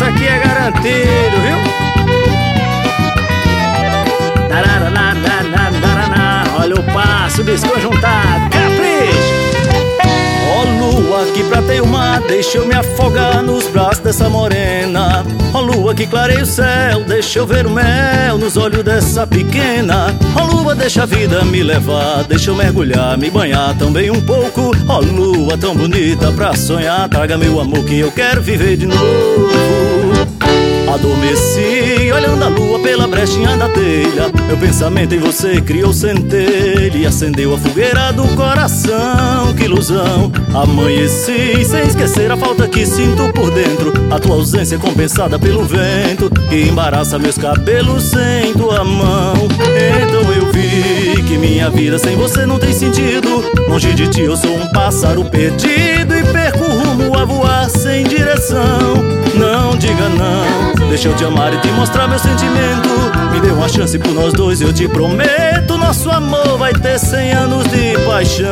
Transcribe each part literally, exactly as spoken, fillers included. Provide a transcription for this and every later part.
sucesso aqui é garantido, viu? Olha o passo desconjuntado, capricho! Ó lua que prateia o mar, deixa eu me afogar nos braços dessa morena. Ó lua que clareia o céu, deixa eu ver o mel nos olhos dessa pequena. Ó lua, deixa a vida me levar, deixa eu mergulhar, me banhar também um pouco. Ó lua tão bonita pra sonhar, traga meu amor que eu quero viver de novo. Adormeci olhando a lua pela brechinha da telha. Meu pensamento em você criou centelha e acendeu a fogueira do coração. Que ilusão! Amanheci sem esquecer a falta que sinto por dentro. A tua ausência compensada pelo vento que embaraça meus cabelos sem tua mão. Então eu vi que minha vida sem você não tem sentido. Longe de ti eu sou um pássaro perdido e perco o rumo a voar sem direção. Não diga não, deixa eu te amar e te mostrar meu sentimento. Me dê uma chance por nós dois, eu te prometo. Nosso amor vai ter cem anos de paixão.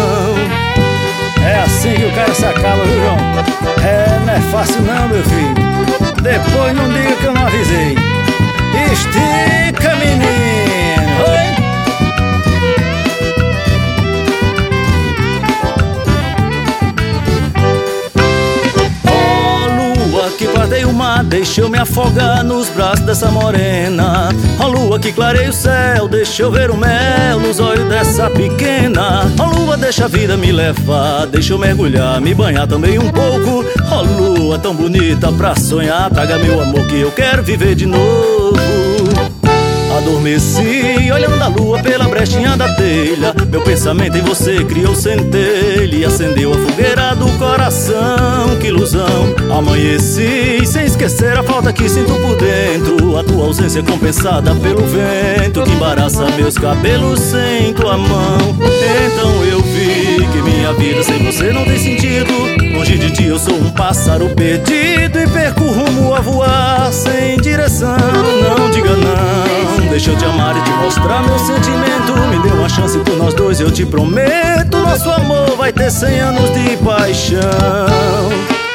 É assim que o cara se acaba, viu, João? É, não é fácil não, meu filho. Depois não diga que eu não avisei. Estica, menino! Oi? Que guardei o mar, deixa eu me afogar nos braços dessa morena. Ó lua que clareia o céu, deixa eu ver o mel nos olhos dessa pequena. Ó lua, deixa a vida me levar, deixa eu mergulhar, me banhar também um pouco. Ó lua tão bonita pra sonhar, traga meu amor que eu quero viver de novo. Adormeci olhando a lua pela brechinha da telha. Meu pensamento em você criou centelha e acendeu a fogueira do coração. Que ilusão! Amanheci sem esquecer a falta que sinto por dentro. A tua ausência compensada pelo vento que embaraça meus cabelos sem tua mão. Então eu vi que minha vida sem você não tem sentido. Longe de ti eu sou um pássaro perdido e perco o rumo a voar sem direção. Não diga não, deixa eu te amar e te mostrar meu sentimento. Me dê uma chance por nós dois, eu te prometo. Nosso amor vai ter cem anos de paixão.